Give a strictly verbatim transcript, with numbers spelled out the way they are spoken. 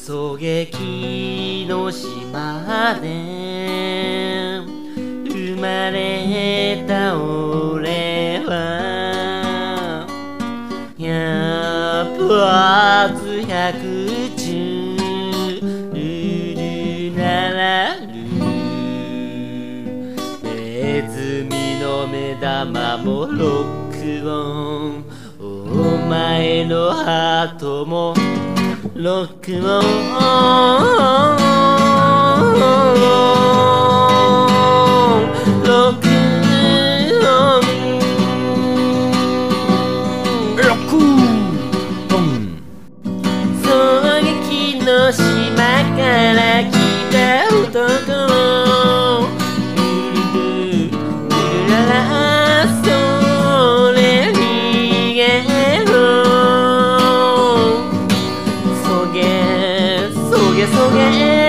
狙撃の島で生まれた俺は百発百中ルルならるネズミの目玉もロックオンお前のハートもロックオンロックオンロックオン狙撃の島から来た男ルルルルララそれ逃げろそげそげ